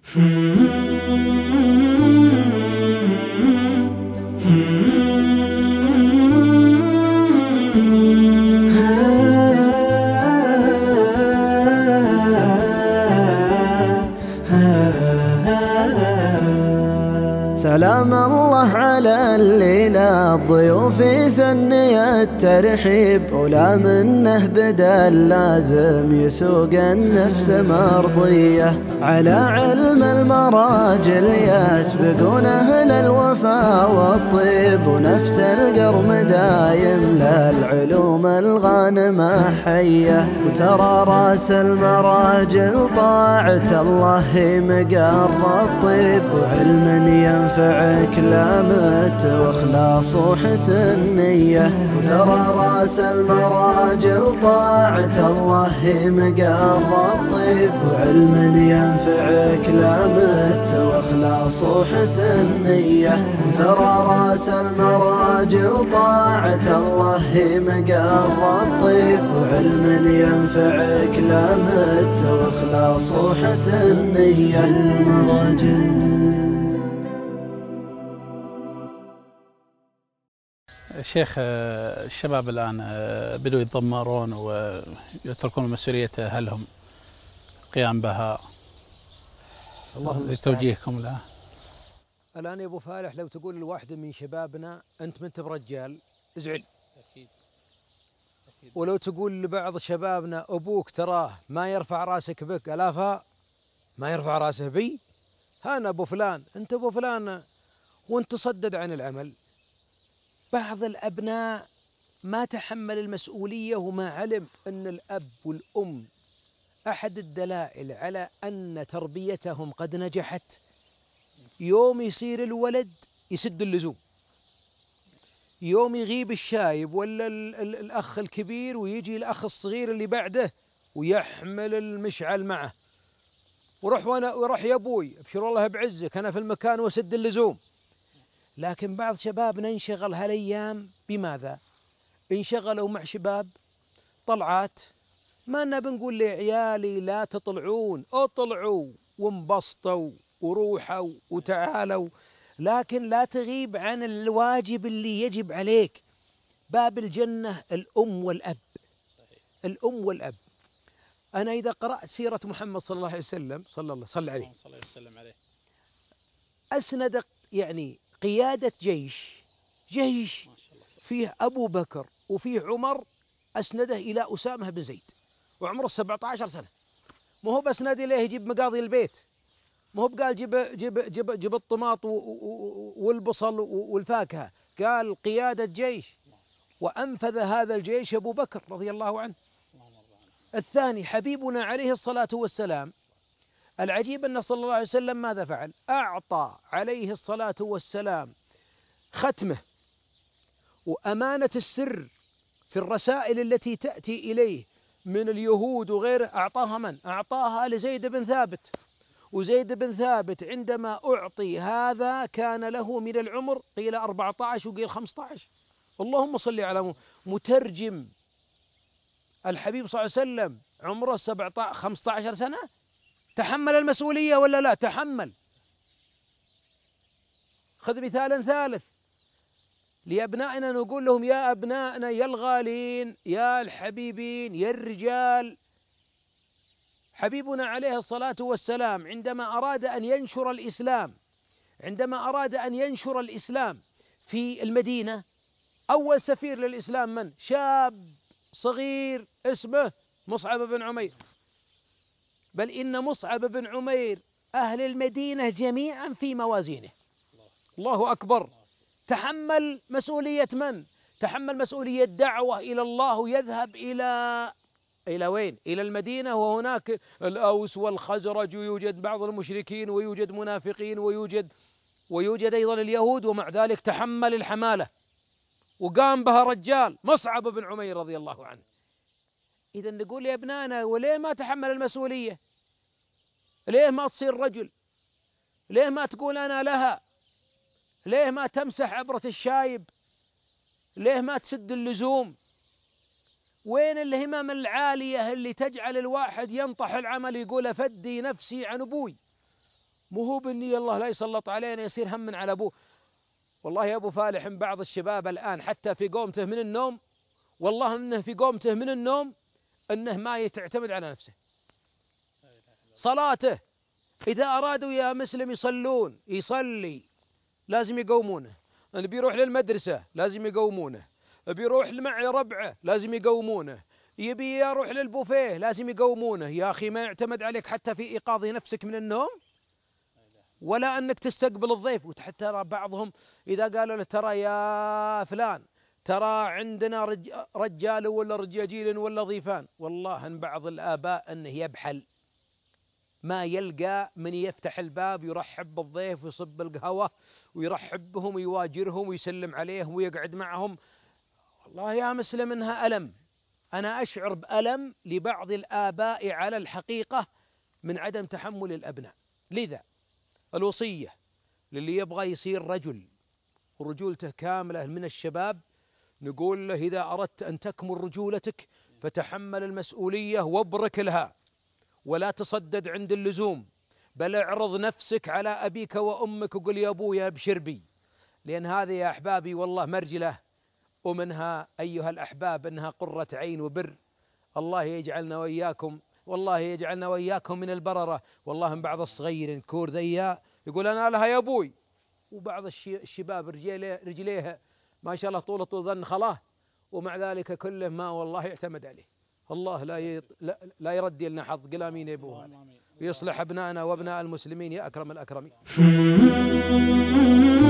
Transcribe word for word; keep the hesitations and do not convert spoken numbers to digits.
سلام الله على الليلة الضيوف ثني الترحيب، ولا منه بدا لازم يسوق النفس مرضية، على علم المراجل يسبقون أهل الوفاء والطيب، ونفس القرم دايم للعلوم الغانمة حية، وترى راس المراجل طاعة الله مقر الطيب، وعلم ينفعك لامت واخلاص وحسن نية، وترى راس المراجل طاعة الله مقر الطيب، وعلم ينفعك لامت واخلاص وحسن نية، وترى راس المراجل طاعة الله مقر الطيب، وعلم ينفعك لامت واخلاص وحسن نية. المراجل شيخ، الشباب الآن بدوا يتضمرون ويتركون مسؤولية أهلهم قيام بها، لتوجيهكم له. الآن يا أبو فالح لو تقول لواحد من شبابنا أنت منت برجال ازعل أكيد. أكيد. ولو تقول لبعض شبابنا أبوك تراه ما يرفع راسك بك ألافا ما يرفع راسه بي، هانا أبو فلان أنت أبو فلان، وانت تصدد عن العمل. بعض الأبناء ما تحمل المسؤولية وما علم أن الأب والأم أحد الدلائل على أن تربيتهم قد نجحت، يوم يصير الولد يسد اللزوم، يوم يغيب الشايب ولا الأخ الكبير ويجي الأخ الصغير اللي بعده ويحمل المشعل معه، وروح وانا وروح يا أبوي أبشر الله بعزك أنا في المكان وسد اللزوم. لكن بعض شبابنا انشغل هالأيام بماذا؟ انشغلوا مع شباب طلعات، ما أنا بنقول لعيالي لا تطلعون، اطلعوا وانبسطوا وروحوا وتعالوا، لكن لا تغيب عن الواجب اللي يجب عليك. باب الجنة الأم والأب، الأم والأب. أنا إذا قرأت سيرة محمد صلى الله عليه وسلم صلى الله صلى عليه أسند يعني قيادة جيش جيش فيه أبو بكر وفيه عمر، أسنده إلى أسامة بن زيد وعمره سبعة عشر سنة. ما هو بس نادي إليه يجيب مقاضي البيت، ما هو بقال جيب جيب جيب جيب الطماط والبصل والفاكهة، قال قيادة جيش، وأنفذ هذا الجيش أبو بكر رضي الله عنه. الثاني حبيبنا عليه الصلاة والسلام، العجيب أن صلى الله عليه وسلم ماذا فعل؟ أعطى عليه الصلاة والسلام ختمه وأمانة السر في الرسائل التي تأتي إليه من اليهود وغيره، أعطاها من؟ أعطاها لزيد بن ثابت. وزيد بن ثابت عندما أعطي هذا كان له من العمر قيل أربعة عشر وقيل خمسة عشر. اللهم صل على مترجم الحبيب صلى الله عليه وسلم عمره سبعة خمسة عشر سنة، تحمل المسؤولية ولا لا؟ تحمل. خذ مثالا ثالث لأبنائنا، نقول لهم يا أبنائنا يا الغالين يا الحبيبين يا الرجال، حبيبنا عليه الصلاة والسلام عندما أراد أن ينشر الإسلام عندما أراد أن ينشر الإسلام في المدينة، أول سفير للإسلام من؟ شاب صغير اسمه مصعب بن عمير. بل إن مصعب بن عمير أهل المدينة جميعا في موازينه. الله أكبر. تحمل مسؤولية من؟ تحمل مسؤولية دعوة إلى الله، ويذهب إلى إلى وين؟ إلى المدينة، وهناك الأوس والخزرج، ويوجد بعض المشركين ويوجد منافقين ويوجد ويوجد أيضا اليهود، ومع ذلك تحمل الحمالة وقام بها رجال مصعب بن عمير رضي الله عنه. إذا نقول يا ابنانا وليه ما تحمل المسؤولية؟ ليه ما تصير رجل؟ ليه ما تقول أنا لها؟ ليه ما تمسح عبرة الشايب؟ ليه ما تسد اللزوم؟ وين الهمم العالية اللي تجعل الواحد ينطح العمل يقول أفدي نفسي عن أبوي؟ مو هو بالنية الله لا يسلط علينا يصير هم على أبوه. والله يا أبو فالح من بعض الشباب الآن حتى في قومته من النوم، والله إنه في قومته من النوم إنه ما يعتمد على نفسه. صلاته إذا أرادوا يا مسلم يصلون يصلي لازم يقومونه، اللي بيروح للمدرسة لازم يقومونه، بيروح مع ربعه لازم يقومونه، يبي يروح للبوفيه لازم يقومونه. يا أخي ما يعتمد عليك حتى في إيقاظ نفسك من النوم ولا أنك تستقبل الضيف. وحتى بعضهم إذا قالوا له ترى يا فلان ترى عندنا رج رجال ولا رجاجيل ولا ضيفان، والله أن بعض الآباء أنه يبحل ما يلقى من يفتح الباب يرحب بالضيف ويصب القهوة ويرحب بهم ويواجرهم ويسلم عليهم ويقعد معهم. والله يا مسلم إنها ألم. أنا أشعر بألم لبعض الآباء على الحقيقة من عدم تحمل الأبناء. لذا الوصية للي يبغى يصير رجل ورجولته كاملة من الشباب، نقول له إذا أردت أن تكمل رجولتك فتحمل المسؤولية وابرك لها ولا تصدد عند اللزوم، بل اعرض نفسك على أبيك وأمك وقل يا أبويا ابشر بي، لأن هذه يا أحبابي والله مرجلة، ومنها أيها الأحباب أنها قرة عين وبر. الله يجعلنا وإياكم، والله يجعلنا وإياكم من البررة. والله من بعض الصغير كور ذيا يقول أنا لها يا أبوي، وبعض الشباب رجليه رجليه ما شاء الله طول طول ظن خلاه، ومع ذلك كله ما والله يعتمد عليه. الله لا يط... لا, لا يردي لنا حظ. قل آمين يا أبوه، ويصلح أبنائنا وأبناء المسلمين يا أكرم الأكرمين.